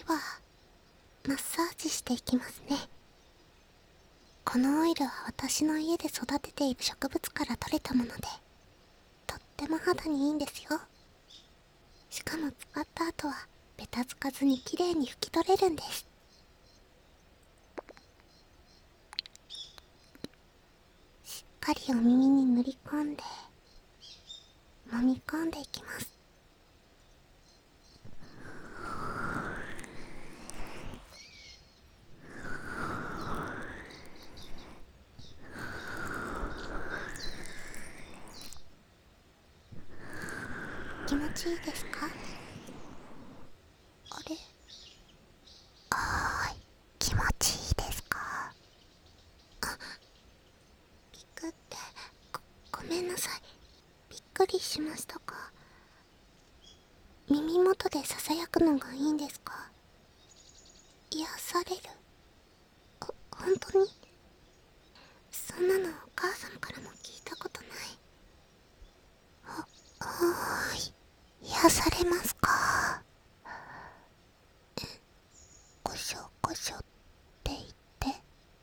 はマッサージしていきますね。このオイルは私の家で育てている植物から取れたもので、とっても肌にいいんですよ。しかも使った後はベタつかずに綺麗に拭き取れるんです。しっかりお耳に塗り込んで揉み込んでいきます。気持ちいいですか？あれ、気持ちいいですか？あ、ピクって、ごめんなさい。びっくりしましたか？耳元でささやくのがいいんですか？癒される。本当に？そんなのお母さんからも聞いたことない。はーい。癒されますか？こしょこしょって言って。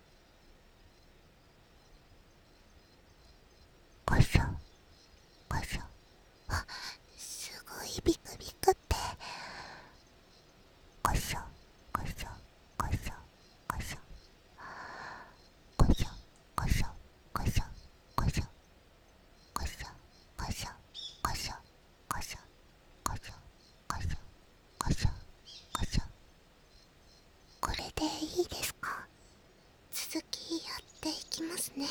こしょこしょ。あ、すごいビクビクって。こしょこしょこしょこしょこしょこしょこしょこしょこしょこしょこしょこしょこしょこしょこしょこしょ。これでいいですか？続きやっていきますね。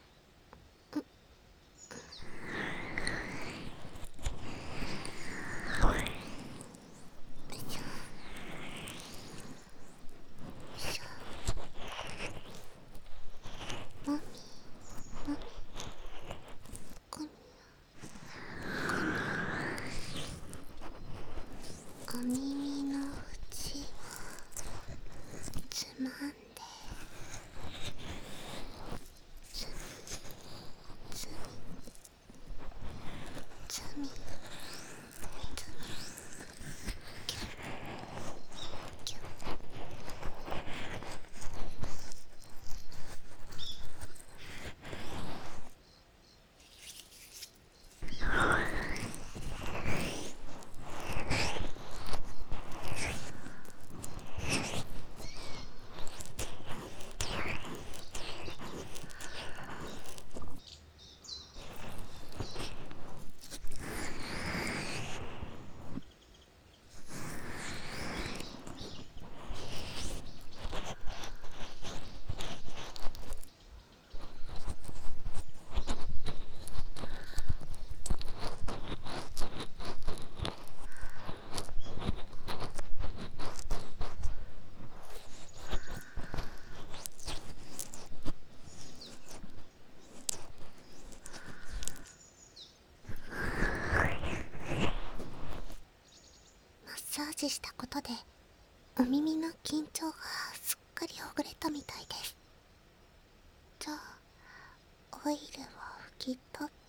もみもみ、こにこに、お耳の縁をつまんで、つみつみつみつみ、キュッキュッ。マッサージしたことでお耳の緊張がすっかりほぐれたみたいです。じゃあオイルを拭き取って